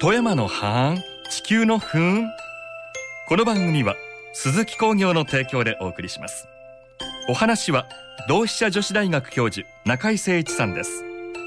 富山のハーン、地球のふーん。この番組は鈴木工業の提供でお送りします。お話は同志社女子大学教授中井誠一さんです。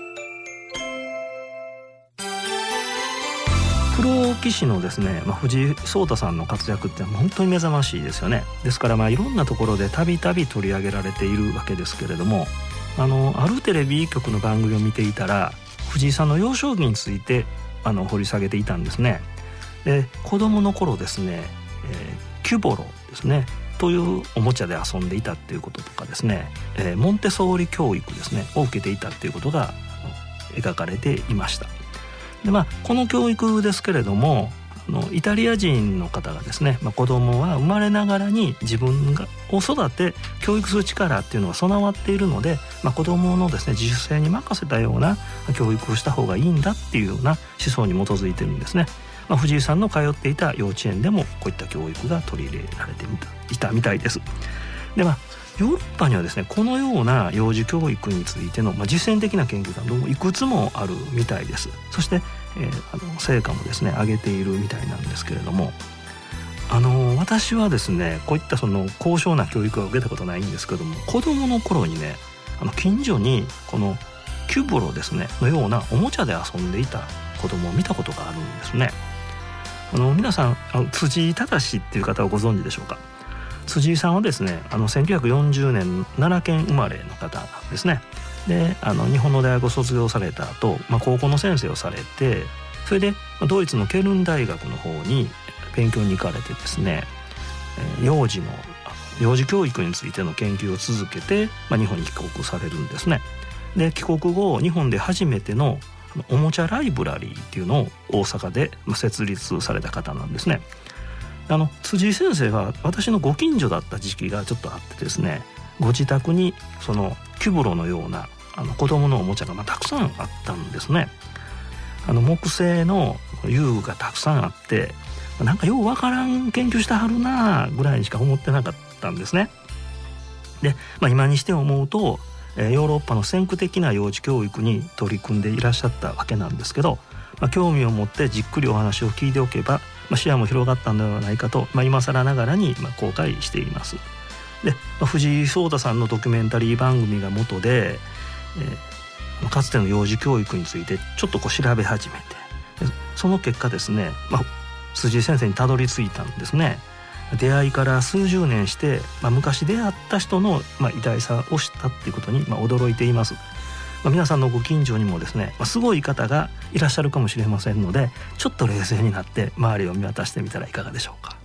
プロ棋士のですね、藤井聡太さんの活躍って本当に目覚ましいですよね。ですからいろんなところでたびたび取り上げられているわけですけれども、あるテレビ局の番組を見ていたら藤井さんの幼少期について掘り下げていたんですね。で、子供の頃ですね、キュボロですねというおもちゃで遊んでいたっていうこととかですね、モンテソーリ教育ですねを受けていたっていうことが描かれていました。で、この教育ですけれども、イタリア人の方がですね、子供は生まれながらに自分を育て教育する力っていうのが備わっているので、子供のですね自主性に任せたような教育をした方がいいんだっていうような思想に基づいてるんですね。藤井さんの通っていた幼稚園でもこういった教育が取り入れられていたみたいです。で、ヨーロッパにはですねこのような幼児教育についての、実践的な研究がどうもいくつもあるみたいです。そして、成果もですね上げているみたいなんですけれども、私はですねこういった高尚な教育は受けたことないんですけども、子どもの頃にね近所にこのキュボロですねのようなおもちゃで遊んでいた子どもを見たことがあるんですね。皆さん辻井正っていう方をご存知でしょうか。辻井さんはですね1940年奈良県生まれの方なんですね。で、日本の大学を卒業された後、高校の先生をされて、それでドイツのケルン大学の方に勉強に行かれてですね、幼児教育についての研究を続けて、日本に帰国されるんですね。で、帰国後日本で初めてのおもちゃライブラリーっていうのを大阪で設立された方なんですね。辻井先生は私のご近所だった時期がちょっとあってですね、ご自宅にそのキュボロのような子供のおもちゃがたくさんあったんですね。木製の遊具がたくさんあって、なんかようわからん研究してはるなぐらいにしか思ってなかったんですね。で、今にして思うとヨーロッパの先駆的な幼児教育に取り組んでいらっしゃったわけなんですけど、興味を持ってじっくりお話を聞いておけば、視野も広がったのではないかと、今更ながらに後悔しています。で、藤井聡太さんのドキュメンタリー番組が元で、かつての幼児教育についてちょっと調べ始めて、その結果ですね、辻井先生にたどり着いたんですね。出会いから数十年して、昔出会った人の、偉大さを知ったっていうことに、驚いています。皆さんのご近所にもですね、すごい方がいらっしゃるかもしれませんので、ちょっと冷静になって周りを見渡してみたらいかがでしょうか。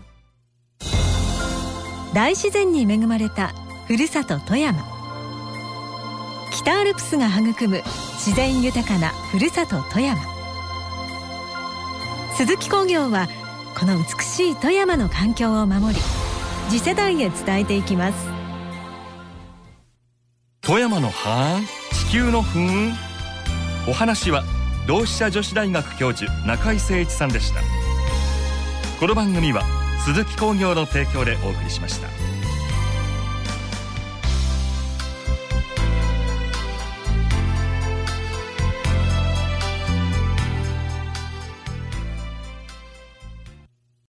大自然に恵まれたふるさと富山。北アルプスが育む自然豊かなふるさと富山。鈴木工業はこの美しい富山の環境を守り、次世代へ伝えていきます。 富山のハーン、地球のふーん。お話は同志社女子大学教授中井誠一さんでした。この番組は鈴木工業の提供でお送りしました。